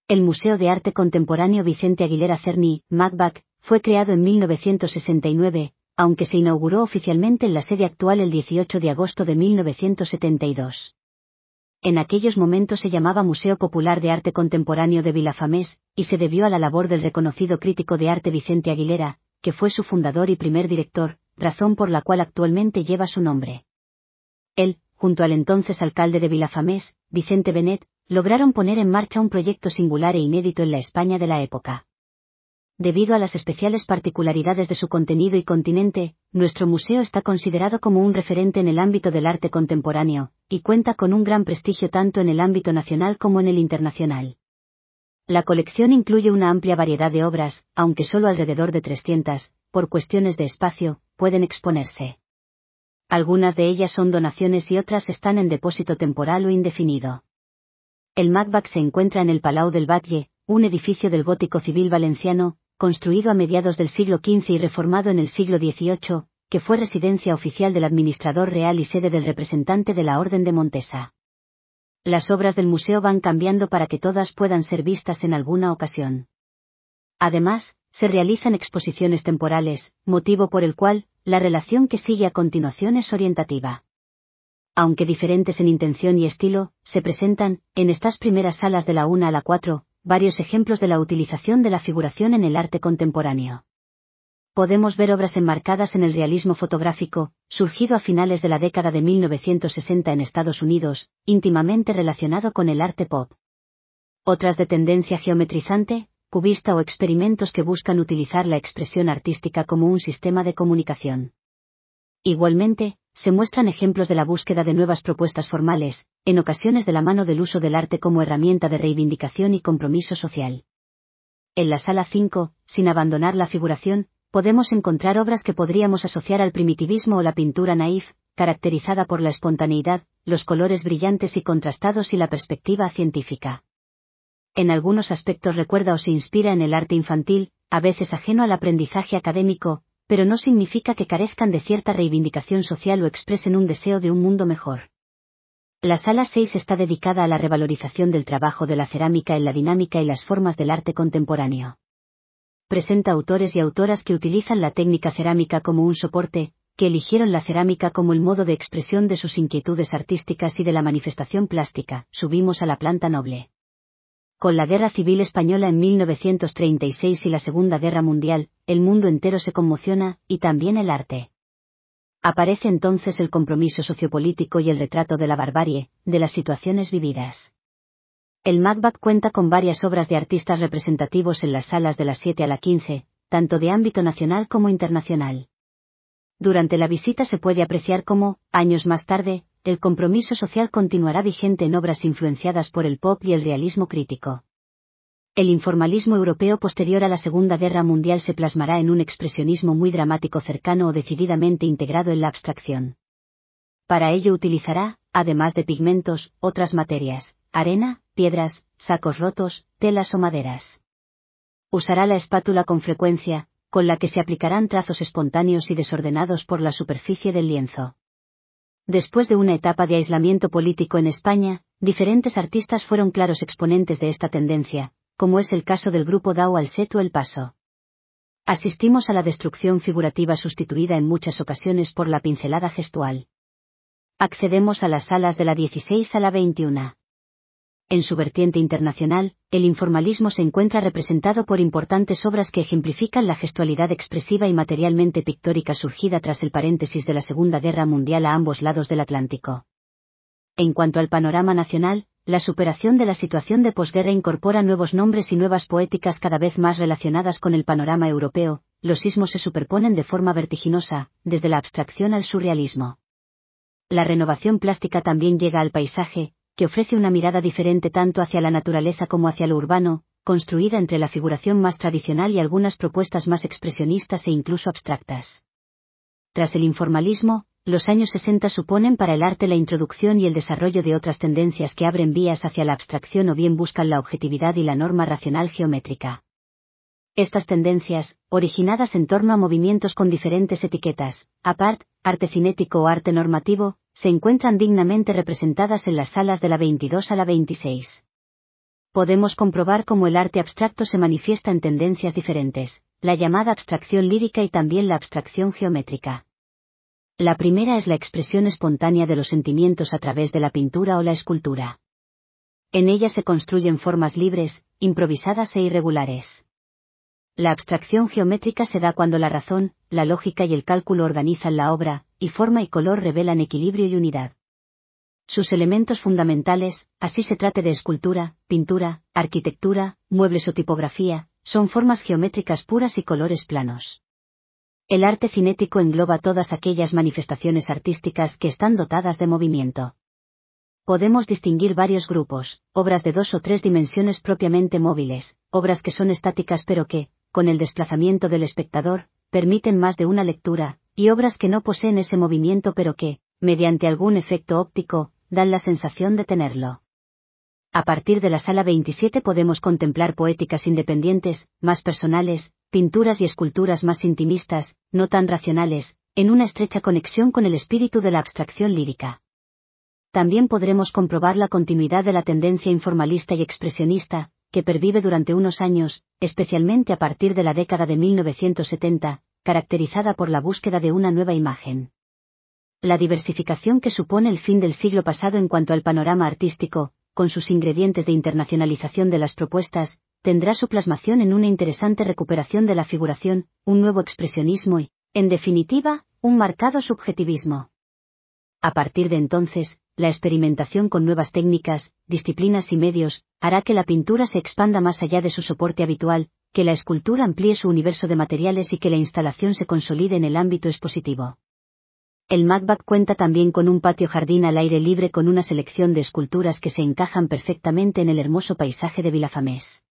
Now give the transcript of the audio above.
El Museo de Arte Contemporáneo Vicente Aguilera Cerny, MACBAC, fue creado en 1969, aunque se inauguró oficialmente en la sede actual el 18 de agosto de 1972. En aquellos momentos se llamaba Museo Popular de Arte Contemporáneo de Vilafamés, y se debió a la labor del reconocido crítico de arte Vicente Aguilera, que fue su fundador y primer director, razón por la cual actualmente lleva su nombre. Él, junto al entonces alcalde de Vilafamés, Vicente Benet, lograron poner en marcha un proyecto singular e inédito en la España de la época. Debido a las especiales particularidades de su contenido y continente, nuestro museo está considerado como un referente en el ámbito del arte contemporáneo, y cuenta con un gran prestigio tanto en el ámbito nacional como en el internacional. La colección incluye una amplia variedad de obras, aunque solo alrededor de 300, por cuestiones de espacio, pueden exponerse. Algunas de ellas son donaciones y otras están en depósito temporal o indefinido. El MACBAC se encuentra en el Palau del Batlle, un edificio del gótico civil valenciano, construido a mediados del siglo XV y reformado en el siglo XVIII, que fue residencia oficial del administrador real y sede del representante de la Orden de Montesa. Las obras del museo van cambiando para que todas puedan ser vistas en alguna ocasión. Además, se realizan exposiciones temporales, motivo por el cual, la relación que sigue a continuación es orientativa. Aunque diferentes en intención y estilo, se presentan, en estas primeras salas de la 1 a la 4, varios ejemplos de la utilización de la figuración en el arte contemporáneo. Podemos ver obras enmarcadas en el realismo fotográfico, surgido a finales de la década de 1960 en Estados Unidos, íntimamente relacionado con el arte pop. Otras de tendencia geometrizante, cubista o experimentos que buscan utilizar la expresión artística como un sistema de comunicación. Igualmente, se muestran ejemplos de la búsqueda de nuevas propuestas formales, en ocasiones de la mano del uso del arte como herramienta de reivindicación y compromiso social. En la sala 5, sin abandonar la figuración, podemos encontrar obras que podríamos asociar al primitivismo o la pintura naif, caracterizada por la espontaneidad, los colores brillantes y contrastados y la perspectiva científica. En algunos aspectos recuerda o se inspira en el arte infantil, a veces ajeno al aprendizaje académico, pero no significa que carezcan de cierta reivindicación social o expresen un deseo de un mundo mejor. La sala 6 está dedicada a la revalorización del trabajo de la cerámica en la dinámica y las formas del arte contemporáneo. Presenta autores y autoras que utilizan la técnica cerámica como un soporte, que eligieron la cerámica como el modo de expresión de sus inquietudes artísticas y de la manifestación plástica. Subimos a la planta noble. Con la Guerra Civil Española en 1936 y la Segunda Guerra Mundial, el mundo entero se conmociona, y también el arte. Aparece entonces el compromiso sociopolítico y el retrato de la barbarie, de las situaciones vividas. El MACBAC cuenta con varias obras de artistas representativos en las salas de las 7 a la 15, tanto de ámbito nacional como internacional. Durante la visita se puede apreciar cómo, años más tarde, el compromiso social continuará vigente en obras influenciadas por el pop y el realismo crítico. El informalismo europeo posterior a la Segunda Guerra Mundial se plasmará en un expresionismo muy dramático cercano o decididamente integrado en la abstracción. Para ello utilizará, además de pigmentos, otras materias, arena, piedras, sacos rotos, telas o maderas. Usará la espátula con frecuencia, con la que se aplicarán trazos espontáneos y desordenados por la superficie del lienzo. Después de una etapa de aislamiento político en España, diferentes artistas fueron claros exponentes de esta tendencia, como es el caso del grupo Dao al Set o El Paso. Asistimos a la destrucción figurativa sustituida en muchas ocasiones por la pincelada gestual. Accedemos a las salas de la 16 a la 21. En su vertiente internacional, el informalismo se encuentra representado por importantes obras que ejemplifican la gestualidad expresiva y materialmente pictórica surgida tras el paréntesis de la Segunda Guerra Mundial a ambos lados del Atlántico. En cuanto al panorama nacional, la superación de la situación de posguerra incorpora nuevos nombres y nuevas poéticas cada vez más relacionadas con el panorama europeo. Los sismos se superponen de forma vertiginosa, desde la abstracción al surrealismo. La renovación plástica también llega al paisaje, que ofrece una mirada diferente tanto hacia la naturaleza como hacia lo urbano, construida entre la figuración más tradicional y algunas propuestas más expresionistas e incluso abstractas. Tras el informalismo, los años 60 suponen para el arte la introducción y el desarrollo de otras tendencias que abren vías hacia la abstracción o bien buscan la objetividad y la norma racional geométrica. Estas tendencias, originadas en torno a movimientos con diferentes etiquetas, apart, arte cinético o arte normativo, se encuentran dignamente representadas en las salas de la 22 a la 26. Podemos comprobar cómo el arte abstracto se manifiesta en tendencias diferentes, la llamada abstracción lírica y también la abstracción geométrica. La primera es la expresión espontánea de los sentimientos a través de la pintura o la escultura. En ella se construyen formas libres, improvisadas e irregulares. La abstracción geométrica se da cuando la razón, la lógica y el cálculo organizan la obra, y forma y color revelan equilibrio y unidad. Sus elementos fundamentales, así se trate de escultura, pintura, arquitectura, muebles o tipografía, son formas geométricas puras y colores planos. El arte cinético engloba todas aquellas manifestaciones artísticas que están dotadas de movimiento. Podemos distinguir varios grupos: obras de 2 o 3 dimensiones propiamente móviles, obras que son estáticas pero que, con el desplazamiento del espectador, permiten más de una lectura, y obras que no poseen ese movimiento pero que, mediante algún efecto óptico, dan la sensación de tenerlo. A partir de la sala 27 podemos contemplar poéticas independientes, más personales, pinturas y esculturas más intimistas, no tan racionales, en una estrecha conexión con el espíritu de la abstracción lírica. También podremos comprobar la continuidad de la tendencia informalista y expresionista, que pervive durante unos años, especialmente a partir de la década de 1970, caracterizada por la búsqueda de una nueva imagen. La diversificación que supone el fin del siglo pasado en cuanto al panorama artístico, con sus ingredientes de internacionalización de las propuestas, tendrá su plasmación en una interesante recuperación de la figuración, un nuevo expresionismo y, en definitiva, un marcado subjetivismo. A partir de entonces, la experimentación con nuevas técnicas, disciplinas y medios, hará que la pintura se expanda más allá de su soporte habitual, que la escultura amplíe su universo de materiales y que la instalación se consolide en el ámbito expositivo. El MACBA cuenta también con un patio-jardín al aire libre con una selección de esculturas que se encajan perfectamente en el hermoso paisaje de Vilafamés.